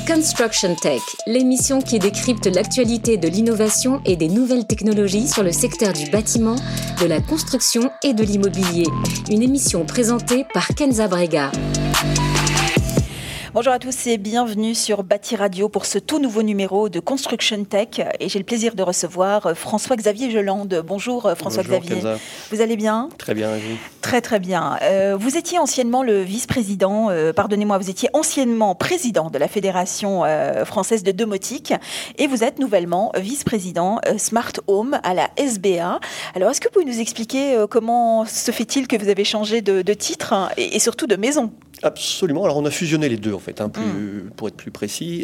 Construction Tech, l'émission qui décrypte l'actualité de l'innovation et des nouvelles technologies sur le secteur du bâtiment, de la construction et de l'immobilier. Une émission présentée par Kenza Brega. Bonjour à tous et bienvenue sur Bâti Radio pour ce tout nouveau numéro de Construction Tech. Et j'ai le plaisir de recevoir François-Xavier Gelande. Bonjour François-Xavier. Kenza. Vous allez bien ? Très bien, et vous ? Très très bien. Vous étiez anciennement le vice-président, vous étiez anciennement président de la Fédération française de domotique et vous êtes nouvellement vice-président Smart Home à la SBA. Alors est-ce que vous pouvez nous expliquer comment se fait-il que vous avez changé de titre et surtout de maison ? Absolument. Alors on a fusionné les deux en fait, pour être plus précis.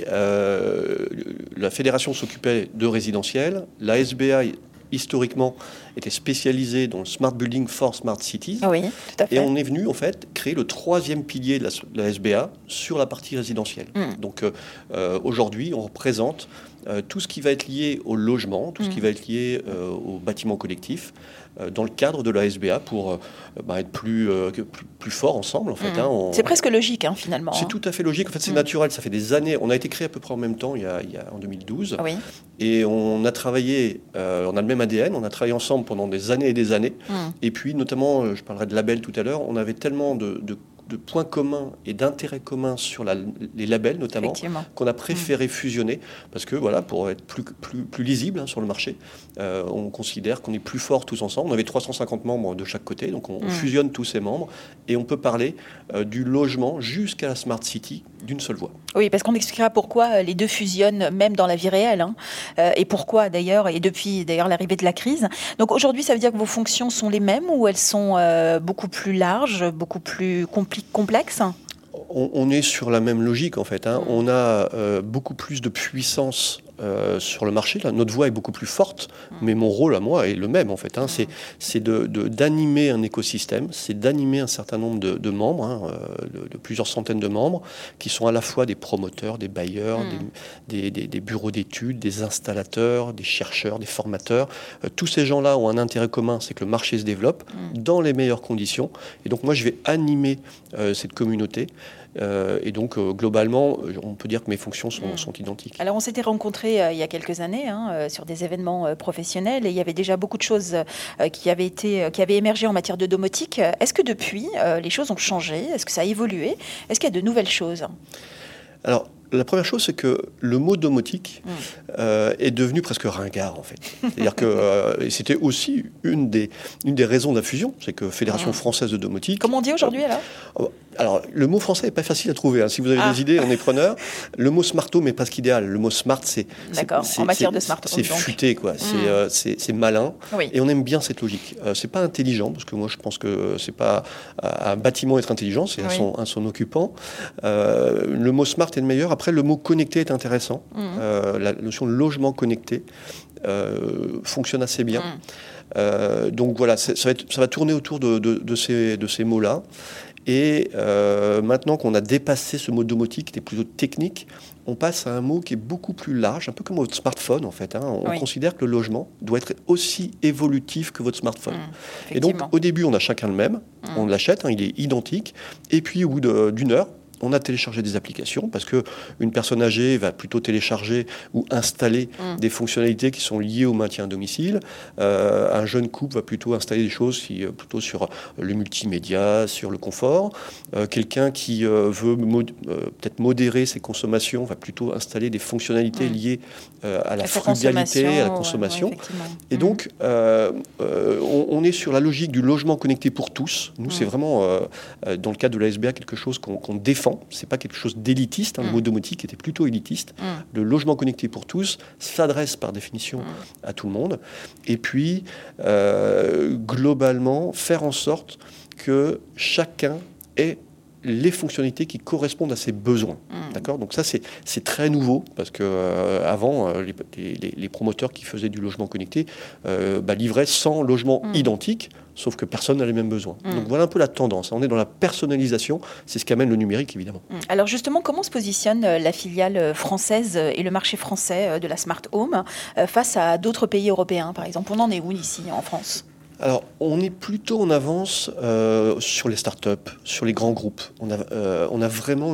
La fédération s'occupait de résidentiel. La SBA historiquement était spécialisée dans le Smart Building for Smart Cities. Oui, tout à fait. Et on est venu en fait créer le troisième pilier de la SBA sur la partie résidentielle. Donc aujourd'hui on représente tout ce qui va être lié au logement, tout ce qui va être lié au bâtiment collectif, dans le cadre de la SBA pour être plus fort ensemble. En fait, c'est presque logique finalement. C'est tout à fait logique. En fait, c'est naturel. Ça fait des années. On a été créé à peu près en même temps, en 2012. Oui. Et on a travaillé, on a le même ADN, on a travaillé ensemble pendant des années et des années. Et puis, notamment, je parlerai de labels tout à l'heure, on avait tellement de points communs et d'intérêts communs sur les labels notamment, qu'on a préféré fusionner parce que voilà, pour être plus lisible sur le marché, on considère qu'on est plus fort tous ensemble. On avait 350 membres de chaque côté, donc on fusionne tous ces membres et on peut parler du logement jusqu'à la Smart City d'une seule voix. Oui, parce qu'on expliquera pourquoi les deux fusionnent même dans la vie réelle et pourquoi d'ailleurs, et depuis d'ailleurs l'arrivée de la crise. Donc aujourd'hui, ça veut dire que vos fonctions sont les mêmes ou elles sont beaucoup plus larges, beaucoup plus complexes ? On est sur la même logique en fait. On a beaucoup plus de puissance sur le marché. Là, notre voix est beaucoup plus forte, mais mon rôle à moi est le même en fait. C'est d'animer un écosystème, c'est d'animer un certain nombre de membres, de plusieurs centaines de membres, qui sont à la fois des promoteurs, des bailleurs, des bureaux d'études, des installateurs, des chercheurs, des formateurs. Tous ces gens-là ont un intérêt commun, c'est que le marché se développe dans les meilleures conditions. Et donc moi, je vais animer cette communauté. Et donc, globalement, on peut dire que mes fonctions sont identiques. Alors, on s'était rencontrés il y a quelques années sur des événements professionnels et il y avait déjà beaucoup de choses qui avaient émergé en matière de domotique. Est-ce que depuis, les choses ont changé ? Est-ce que ça a évolué ? Est-ce qu'il y a de nouvelles choses ? Alors, la première chose, c'est que le mot domotique est devenu presque ringard, en fait. C'est-à-dire que c'était aussi une des raisons de la fusion, c'est que Fédération française de domotique... Comment on dit aujourd'hui, alors ? Alors, le mot français n'est pas facile à trouver. Si vous avez des idées, on est preneur. Le mot smart home est presque idéal. Le mot smart, c'est en matière de smart home, c'est futé, quoi. C'est malin. Oui. Et on aime bien cette logique. C'est pas intelligent, parce que moi, je pense que c'est pas un bâtiment être intelligent, c'est à son occupant. Le mot smart est le meilleur. Après, le mot connecté est intéressant. La notion de logement connecté fonctionne assez bien. Donc voilà, ça va tourner autour de ces mots-là. Et maintenant qu'on a dépassé ce mot domotique qui était plutôt technique, on passe à un mot qui est beaucoup plus large, un peu comme votre smartphone en fait. On considère que le logement doit être aussi évolutif que votre smartphone. Et donc au début, on a chacun le même, on l'achète, il est identique, et puis au bout d'une heure, on a téléchargé des applications parce qu'une personne âgée va plutôt télécharger ou installer des fonctionnalités qui sont liées au maintien à domicile. Un jeune couple va plutôt installer des choses plutôt sur le multimédia, sur le confort. Quelqu'un qui veut peut-être modérer ses consommations va plutôt installer des fonctionnalités liées à la frugalité, à la consommation. Et donc, on est sur la logique du logement connecté pour tous. Nous, c'est vraiment, dans le cadre de la SBA, quelque chose qu'on défend. C'est pas quelque chose d'élitiste. Le mot domotique était plutôt élitiste. Le logement connecté pour tous s'adresse par définition à tout le monde. Et puis, globalement, faire en sorte que chacun ait les fonctionnalités qui correspondent à ses besoins. D'accord ? Donc ça, c'est très nouveau, parce que avant, les promoteurs qui faisaient du logement connecté livraient 100 logements identiques, sauf que personne n'a les mêmes besoins. Donc voilà un peu la tendance. On est dans la personnalisation, c'est ce qu'amène le numérique, évidemment. Alors justement, comment se positionne la filiale française et le marché français de la Smart Home face à d'autres pays européens, par exemple ? On en est où ici, en France ? Alors, on est plutôt en avance sur les startups, sur les grands groupes. On a vraiment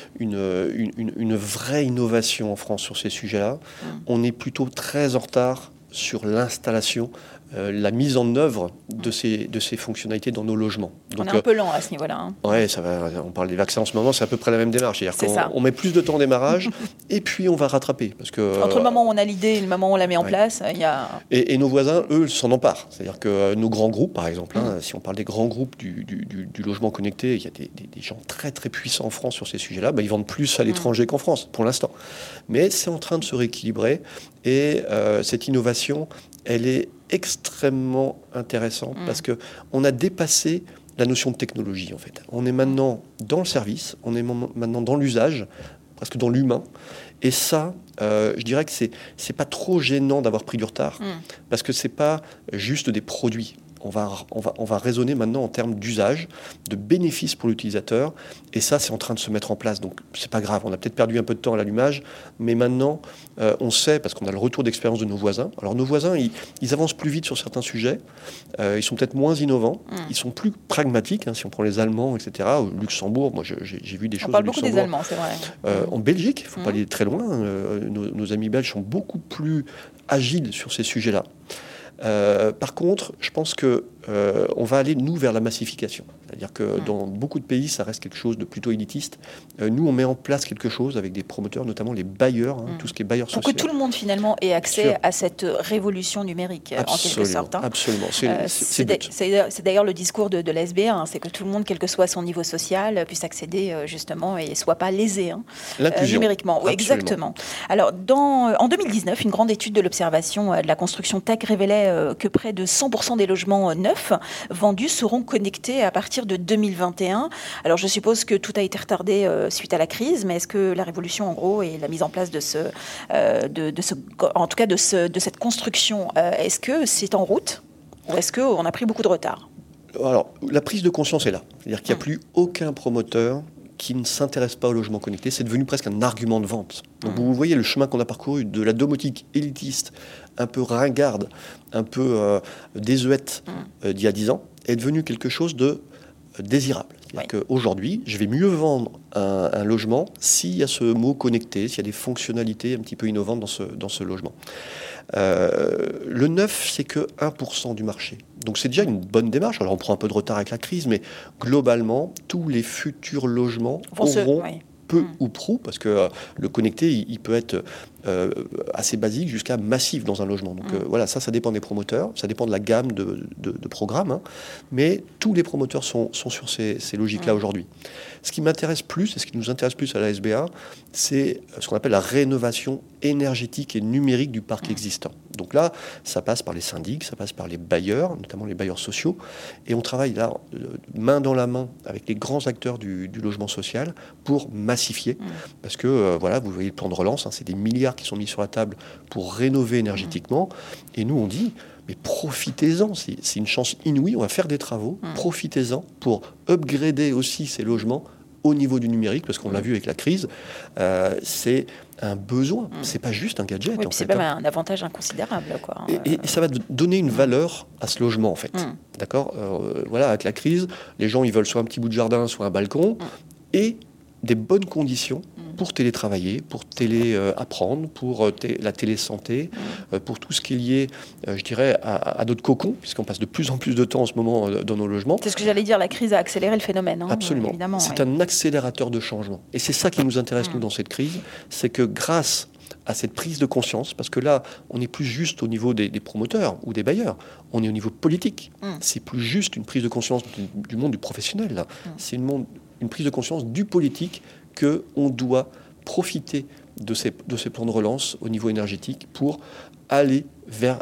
une vraie innovation en France sur ces sujets-là. On est plutôt très en retard sur l'installation, la mise en œuvre de ces fonctionnalités dans nos logements. Donc, on est un peu lent à ce niveau-là. Hein. Oui, ça va. On parle des vaccins en ce moment, c'est à peu près la même démarche. C'est-à-dire qu'on met plus de temps au démarrage et puis on va rattraper. Parce que, entre le moment où on a l'idée et le moment où on la met en place, il y a... Et nos voisins, eux, s'en emparent. C'est-à-dire que nos grands groupes, par exemple, si on parle des grands groupes du logement connecté, il y a des gens très très puissants en France sur ces sujets-là. Ils vendent plus à l'étranger qu'en France, pour l'instant. Mais c'est en train de se rééquilibrer et cette innovation, elle est extrêmement intéressante parce qu'on a dépassé la notion de technologie, en fait. On est maintenant dans le service, on est maintenant dans l'usage, presque dans l'humain. Et ça, je dirais que c'est pas trop gênant d'avoir pris du retard, parce que c'est pas juste des produits. On va raisonner maintenant en termes d'usage, de bénéfices pour l'utilisateur, et ça, c'est en train de se mettre en place. Donc, c'est pas grave, on a peut-être perdu un peu de temps à l'allumage, mais maintenant, on sait, parce qu'on a le retour d'expérience de nos voisins. Alors, nos voisins, ils avancent plus vite sur certains sujets, ils sont peut-être moins innovants, ils sont plus pragmatiques, si on prend les Allemands, etc. Au Luxembourg, moi, j'ai vu des choses. On parle beaucoup des Allemands, c'est vrai. En Belgique, il ne faut pas aller très loin, nos amis belges sont beaucoup plus agiles sur ces sujets-là. Par contre, je pense qu'on va aller, nous, vers la massification. C'est-à-dire que dans beaucoup de pays, ça reste quelque chose de plutôt élitiste. Nous, on met en place quelque chose avec des promoteurs, notamment les bailleurs, tout ce qui est bailleurs sociaux. Pour que tout le monde, finalement, ait accès à cette révolution numérique, en quelque sorte. Absolument. C'est d'ailleurs le discours de la SBA, c'est que tout le monde, quel que soit son niveau social, puisse accéder, justement, et ne soit pas lésé numériquement. Oui, exactement. Alors, en 2019, une grande étude de l'Observation de la construction tech révélait que près de 100% des logements neufs vendus seront connectés à partir de 2021. Alors, je suppose que tout a été retardé suite à la crise, mais est-ce que la révolution, en gros, et la mise en place de cette construction, est-ce que c'est en route ou est-ce qu'on a pris beaucoup de retard ? Alors, la prise de conscience est là. C'est-à-dire qu'il n'y a plus aucun promoteur qui ne s'intéresse pas au logement connecté. C'est devenu presque un argument de vente. Donc, vous voyez le chemin qu'on a parcouru de la domotique élitiste, un peu ringarde, un peu désuète d'il y a 10 ans, est devenu quelque chose de désirable. C'est-à-dire qu'aujourd'hui, je vais mieux vendre un logement s'il y a ce mot connecté, s'il y a des fonctionnalités un petit peu innovantes dans ce logement. Le neuf, c'est que 1% du marché. Donc c'est déjà une bonne démarche. Alors on prend un peu de retard avec la crise, mais globalement, tous les futurs logements auront peu ou prou, parce que le connecté, il peut être assez basique jusqu'à massif dans un logement. Donc voilà, ça dépend des promoteurs, ça dépend de la gamme de programmes, mais tous les promoteurs sont sur ces logiques-là aujourd'hui. Ce qui m'intéresse plus, et ce qui nous intéresse plus à la SBA, c'est ce qu'on appelle la rénovation énergétique et numérique du parc existant. Donc là, ça passe par les syndics, ça passe par les bailleurs, notamment les bailleurs sociaux, et on travaille là main dans la main avec les grands acteurs du logement social pour massifier, parce que voilà, vous voyez le plan de relance, c'est des milliards qui sont mis sur la table pour rénover énergétiquement, et nous on dit mais profitez-en, c'est une chance inouïe, on va faire des travaux, profitez-en pour upgrader aussi ces logements au niveau du numérique, parce qu'on l'a vu avec la crise, c'est un besoin, c'est pas juste un gadget. Oui, c'est même un avantage inconsidérable, quoi. Et ça va donner une valeur à ce logement, en fait. D'accord, voilà, avec la crise, les gens ils veulent soit un petit bout de jardin, soit un balcon, et des bonnes conditions pour télétravailler, pour apprendre, pour la télésanté, pour tout ce qui est lié, je dirais, à notre cocon, puisqu'on passe de plus en plus de temps en ce moment dans nos logements. C'est ce que j'allais dire, la crise a accéléré le phénomène. Absolument. Évidemment, c'est un accélérateur de changement. Et c'est ça qui nous intéresse, nous, dans cette crise, c'est que grâce à cette prise de conscience, parce que là, on n'est plus juste au niveau des promoteurs ou des bailleurs, on est au niveau politique. C'est plus juste une prise de conscience du monde du professionnel, là. C'est une prise de conscience du politique qu'on doit profiter de ces plans de relance au niveau énergétique pour aller vers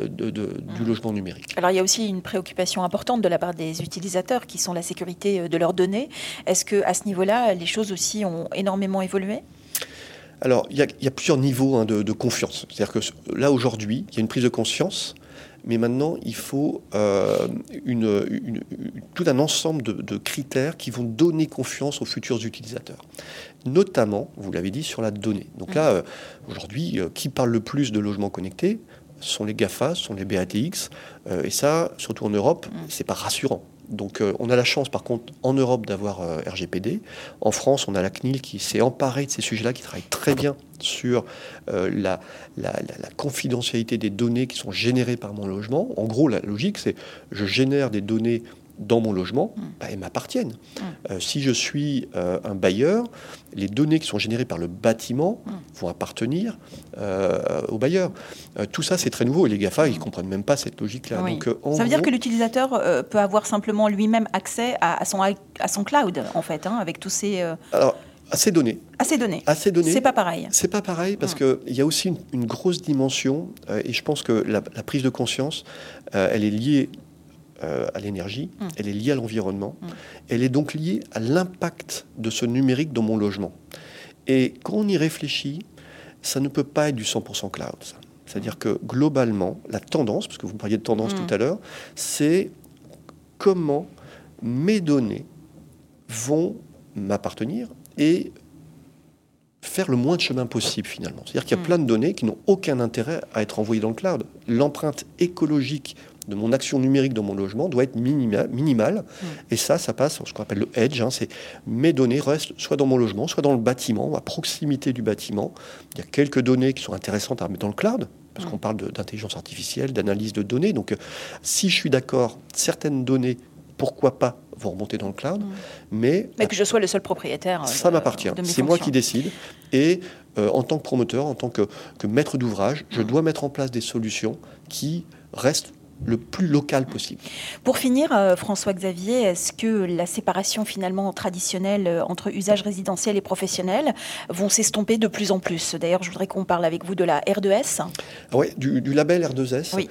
du logement numérique. Alors il y a aussi une préoccupation importante de la part des utilisateurs qui sont la sécurité de leurs données. Est-ce qu'à ce niveau-là, les choses aussi ont énormément évolué ? Alors, il y a plusieurs niveaux de confiance. C'est-à-dire que là, aujourd'hui, il y a une prise de conscience, mais maintenant, il faut tout un ensemble de critères qui vont donner confiance aux futurs utilisateurs. Notamment, vous l'avez dit, sur la donnée. Donc là, aujourd'hui, qui parle le plus de logements connectés ? ce sont les GAFA, ce sont les BATX. Et ça, surtout en Europe, c'est pas rassurant. Donc on a la chance par contre en Europe d'avoir RGPD. En France, on a la CNIL qui s'est emparée de ces sujets-là, qui travaille très bien sur la confidentialité des données qui sont générées par mon logement. En gros, la logique, c'est je génère des données dans mon logement, elles m'appartiennent. Si je suis un bailleur, les données qui sont générées par le bâtiment vont appartenir au bailleur. Tout ça, c'est très nouveau. Et les GAFA, ils ne comprennent même pas cette logique-là. Oui. Donc, ça veut dire que l'utilisateur peut avoir simplement lui-même accès à son cloud, en fait, avec tous ces... Alors, à ces données. À ces données. C'est pas pareil. C'est pas pareil parce qu'il y a aussi une grosse dimension, et je pense que la prise de conscience, elle est liée à l'énergie, elle est liée à l'environnement, elle est donc liée à l'impact de ce numérique dans mon logement. Et quand on y réfléchit, ça ne peut pas être du 100% cloud. Ça. C'est-à-dire que globalement, la tendance, parce que vous me parliez de tendance tout à l'heure, c'est comment mes données vont m'appartenir et faire le moins de chemin possible finalement. C'est-à-dire qu'il y a plein de données qui n'ont aucun intérêt à être envoyées dans le cloud. L'empreinte écologique de mon action numérique dans mon logement doit être minimale. Et ça passe, ce qu'on appelle le edge. C'est mes données restent soit dans mon logement, soit dans le bâtiment, à proximité du bâtiment. Il y a quelques données qui sont intéressantes à mettre dans le cloud, parce qu'on parle d'intelligence artificielle, d'analyse de données. Donc, si je suis d'accord, certaines données, pourquoi pas, vont remonter dans le cloud. Mais que je sois le seul propriétaire. Ça m'appartient. C'est moi qui décide. Et en tant que promoteur, en tant que maître d'ouvrage, je dois mettre en place des solutions qui restent le plus local possible. Pour finir, François-Xavier, est-ce que la séparation finalement traditionnelle entre usage résidentiel et professionnel vont s'estomper de plus en plus? D'ailleurs, je voudrais qu'on parle avec vous de la R2S. Oui, du label R2S. Oui.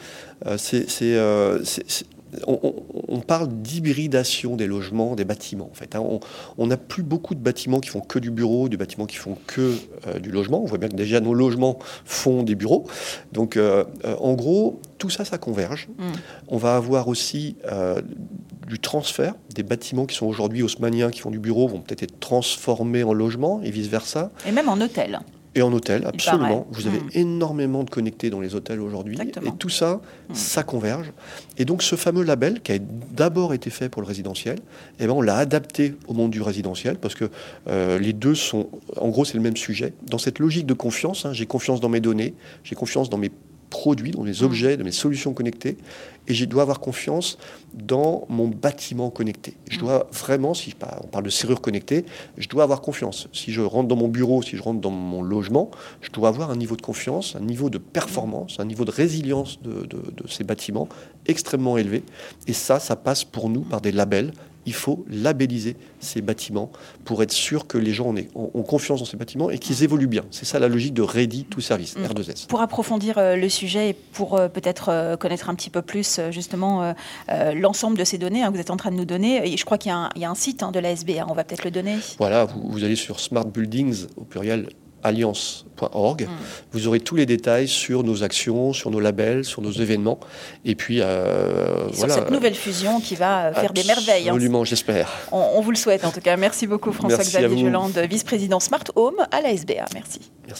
On parle d'hybridation des logements, des bâtiments. En fait, on n'a plus beaucoup de bâtiments qui font que du bureau, des bâtiments qui font que du logement. On voit bien que déjà nos logements font des bureaux. Donc, en gros, tout ça, ça converge. On va avoir aussi du transfert. Des bâtiments qui sont aujourd'hui haussmanniens, qui font du bureau, vont peut-être être transformés en logement et vice-versa. Et même en hôtel. Et en hôtel, absolument. Vous avez énormément de connectés dans les hôtels aujourd'hui. Exactement. Et tout ça, ça converge. Et donc, ce fameux label, qui a d'abord été fait pour le résidentiel, on l'a adapté au monde du résidentiel, parce que les deux sont... En gros, c'est le même sujet. Dans cette logique de confiance, j'ai confiance dans mes données, j'ai confiance dans mes produits, dans mes objets, dans mes solutions connectées, et je dois avoir confiance dans mon bâtiment connecté. Je dois vraiment, on parle de serrure connectée, je dois avoir confiance. Si je rentre dans mon bureau, si je rentre dans mon logement, je dois avoir un niveau de confiance, un niveau de performance, un niveau de résilience de ces bâtiments extrêmement élevé. Et ça passe pour nous par des labels. Il faut labelliser ces bâtiments pour être sûr que les gens ont confiance dans ces bâtiments et qu'ils évoluent bien. C'est ça la logique de Ready to Service, R2S. Pour approfondir le sujet et pour peut-être connaître un petit peu plus justement l'ensemble de ces données que vous êtes en train de nous donner, et je crois qu'il y a un site de la SBA, on va peut-être le donner. Voilà, vous allez sur Smart Buildings au pluriel alliance.org. Vous aurez tous les détails sur nos actions, sur nos labels, sur nos événements. Et puis, sur cette nouvelle fusion qui va faire des merveilles. Absolument, j'espère. On vous le souhaite en tout cas. Merci beaucoup François-Xavier Jolande, vice-président Smart Home à la SBA. Merci. Merci.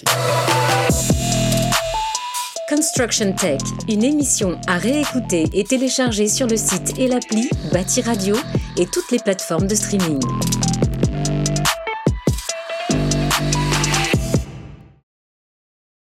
Construction Tech, une émission à réécouter et télécharger sur le site et l'appli Bâti Radio et toutes les plateformes de streaming.